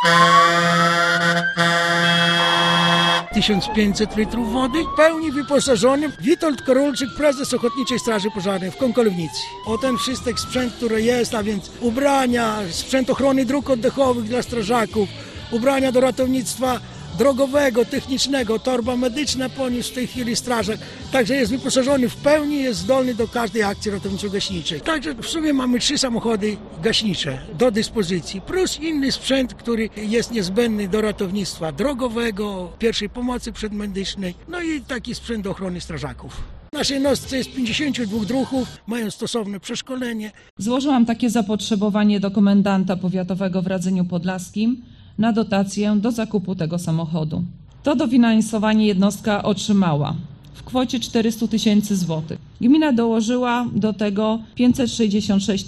...1500 litrów wody, w pełni wyposażony. Witold Korolczyk, prezes Ochotniczej Straży Pożarnej w Konkolewnicy. O ten wszystek sprzęt, który jest, a więc ubrania, sprzęt ochrony dróg oddechowych dla strażaków, ubrania do ratownictwa drogowego, technicznego, torba medyczna poniósł w tej chwili strażak. Także jest wyposażony w pełni, jest zdolny do każdej akcji ratowniczo-gaśniczej. Także w sumie mamy 3 samochody gaśnicze do dyspozycji, plus inny sprzęt, który jest niezbędny do ratownictwa drogowego, pierwszej pomocy przedmedycznej, no i taki sprzęt do ochrony strażaków. W naszej jednostce jest 52 druhów, mają stosowne przeszkolenie. Złożyłam takie zapotrzebowanie do komendanta powiatowego w Radzeniu Podlaskim na dotację do zakupu tego samochodu. To dofinansowanie jednostka otrzymała w kwocie 400 000 złotych. Gmina dołożyła do tego 566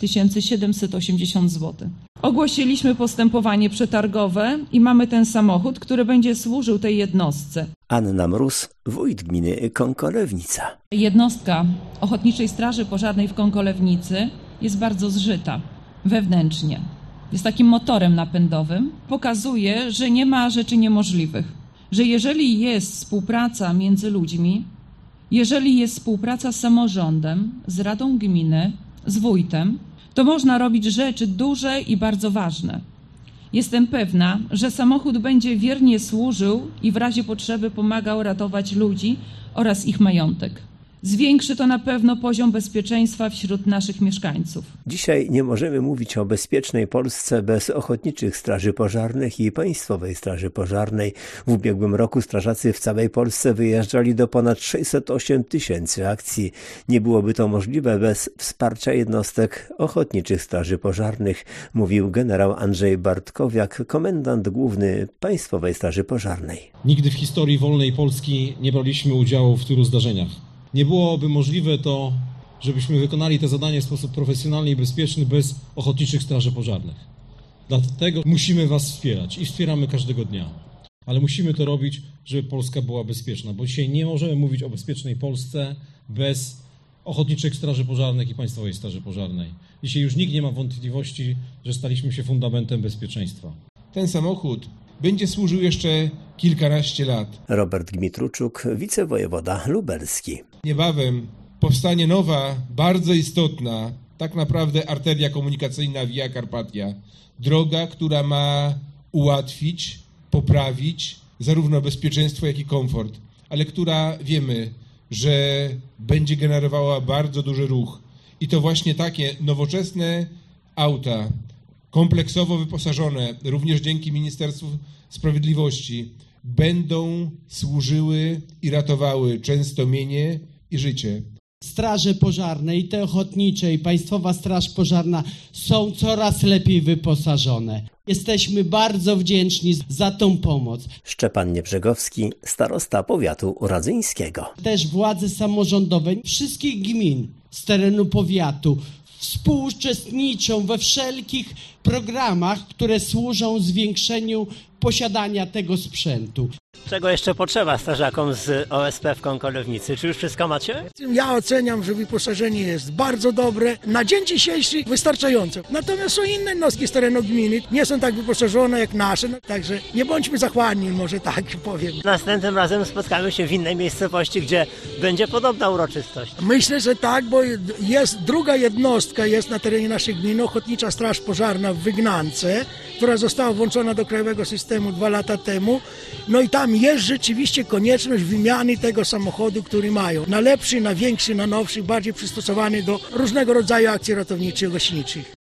780 zł. Ogłosiliśmy postępowanie przetargowe i mamy ten samochód, który będzie służył tej jednostce. Anna Mróz, wójt gminy Konkolewnica. Jednostka Ochotniczej Straży Pożarnej w Konkolewnicy jest bardzo zżyta wewnętrznie. Jest takim motorem napędowym. Pokazuje, że nie ma rzeczy niemożliwych. Że jeżeli jest współpraca między ludźmi, jeżeli jest współpraca z samorządem, z Radą Gminy, z wójtem, to można robić rzeczy duże i bardzo ważne. Jestem pewna, że samochód będzie wiernie służył i w razie potrzeby pomagał ratować ludzi oraz ich majątek. Zwiększy to na pewno poziom bezpieczeństwa wśród naszych mieszkańców. Dzisiaj nie możemy mówić o bezpiecznej Polsce bez ochotniczych straży pożarnych i Państwowej Straży Pożarnej. W ubiegłym roku strażacy w całej Polsce wyjeżdżali do ponad 608 000 akcji. Nie byłoby to możliwe bez wsparcia jednostek ochotniczych straży pożarnych, mówił generał Andrzej Bartkowiak, komendant główny Państwowej Straży Pożarnej. Nigdy w historii wolnej Polski nie braliśmy udziału w tylu zdarzeniach. Nie byłoby możliwe to, żebyśmy wykonali te zadanie w sposób profesjonalny i bezpieczny bez ochotniczych straży pożarnych. Dlatego musimy Was wspierać i wspieramy każdego dnia. Ale musimy to robić, żeby Polska była bezpieczna, bo dzisiaj nie możemy mówić o bezpiecznej Polsce bez ochotniczych straży pożarnych i Państwowej Straży Pożarnej. Dzisiaj już nikt nie ma wątpliwości, że staliśmy się fundamentem bezpieczeństwa. Ten samochód będzie służył jeszcze kilkanaście lat. Robert Gmitruczuk, wicewojewoda lubelski. Niebawem powstanie nowa, bardzo istotna, tak naprawdę arteria komunikacyjna Via Carpatia. Droga, która ma ułatwić, poprawić zarówno bezpieczeństwo, jak i komfort, ale która wiemy, że będzie generowała bardzo duży ruch. I to właśnie takie nowoczesne auta, kompleksowo wyposażone, również dzięki Ministerstwu Sprawiedliwości, będą służyły i ratowały często mienie i życie. Straże pożarne, i te ochotnicze, i Państwowa Straż Pożarna są coraz lepiej wyposażone. Jesteśmy bardzo wdzięczni za tą pomoc. Szczepan Niebrzegowski, starosta powiatu radzyńskiego. Też władze samorządowe wszystkich gmin z terenu powiatu współuczestniczą we wszelkich programach, które służą zwiększeniu posiadania tego sprzętu. Czego jeszcze potrzeba strażakom z OSP w Konkolewnicy? Czy już wszystko macie? Ja oceniam, że wyposażenie jest bardzo dobre, na dzień dzisiejszy wystarczające. Natomiast są inne jednostki z terenu gminy, nie są tak wyposażone jak nasze, także nie bądźmy zachłanni, może tak powiem. Następnym razem spotkamy się w innej miejscowości, gdzie będzie podobna uroczystość. Myślę, że tak, bo jest druga jednostka, jest na terenie naszej gminy, Ochotnicza Straż Pożarna w Wygnance, która została włączona do krajowego systemu 2 lata temu. No i tam jest rzeczywiście konieczność wymiany tego samochodu, który mają. Na lepszy, na większy, na nowszy, bardziej przystosowany do różnego rodzaju akcji ratowniczych, gaśniczych.